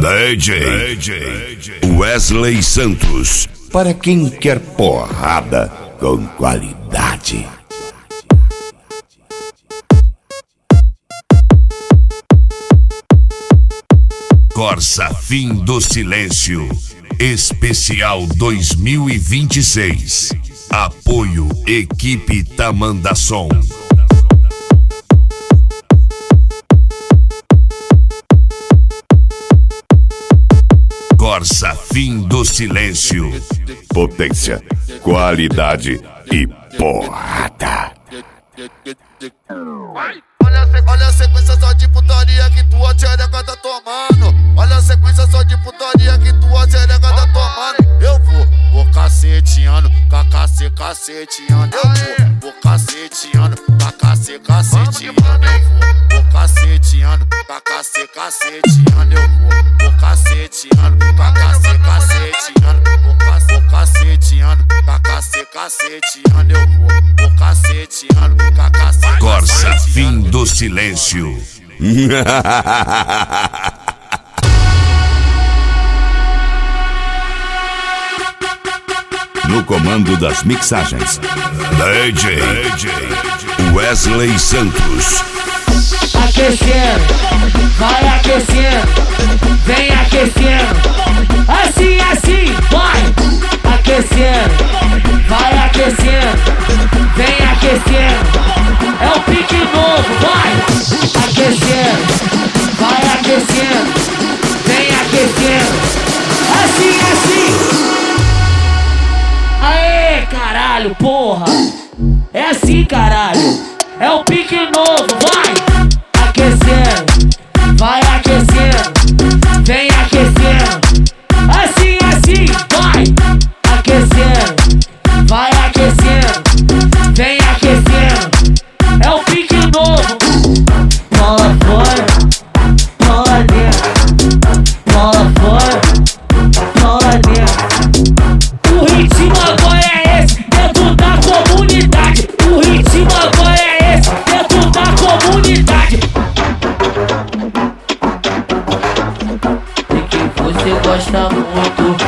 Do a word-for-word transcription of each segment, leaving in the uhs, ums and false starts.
D J, D J Wesley Santos. Para quem quer porrada com qualidade. Corsa Fim do Silêncio Especial dois mil e vinte e seis. Apoio Equipe Tamandasom. Corsa Fim do Silêncio. Potência, qualidade e porrada. Olha, olha a sequência só de putaria que tua tchereca tá tomando. Olha a sequência só de putaria que tua tchereca tá tomando. Eu vou, vou caceteando, cacacê, caceteando. Eu vou, vou caceteando, cacacê, caceteando. Eu vou, vou caceteando, cacacê, caceteando. Eu vou, vou caceteando, cacacê, caceteando. Vou caceteando, cacacê, caceteando. Eu vou, vou caceteando, cacacê. Corsa Fim do Silêncio. No comando das mixagens, D J, D J Wesley Santos. Aquecendo, vai aquecendo, vem aquecendo, assim, assim, vai aquecendo, vai aquecendo, vem aquecendo. É o pique novo, vai aquecendo, vai aquecendo, vem aquecendo, assim, assim. Aê, caralho, porra, é assim, caralho, é o pique novo, vai aquecendo, vai aquecendo, vem aquecendo, assim, assim, vai aquecendo, vai aquecendo, vem aquecendo. É o pique novo. Bola fora, bola dentro, bola fora, bola dentro. O ritmo agora é esse, dentro da comunidade. O ritmo agora é esse, dentro da comunidade. Sei que você gosta muito.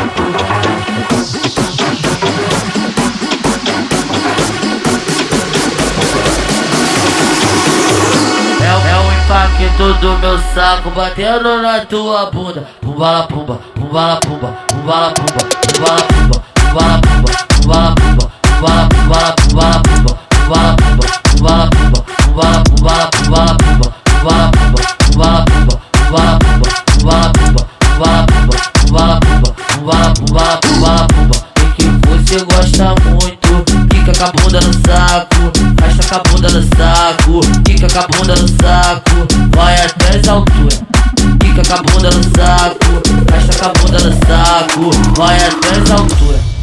Impacto do meu saco batendo na tua bunda. Pumbala pumba, pumbala pumba, pumbala pumba, pumbala pumba, pumbala pumba, pumbala pumba, pumbala pumbala pumbala pumba, pumbala pumba, pumbala pumba, pumbala pumbala pumbala pumba, pumbala pumba, pumbala pumba, pumbala pumba, pumbala pumba, pumbala pumba, pumbala pumba, pumbala pumbala pumbala pumba. E que você gosta muito, quica com a bunda no saco, faixa com a bunda no saco, quica com a bunda no saco, vai até as alturas. Quica com a bunda no saco, faixa com a bunda no saco, vai até as alturas.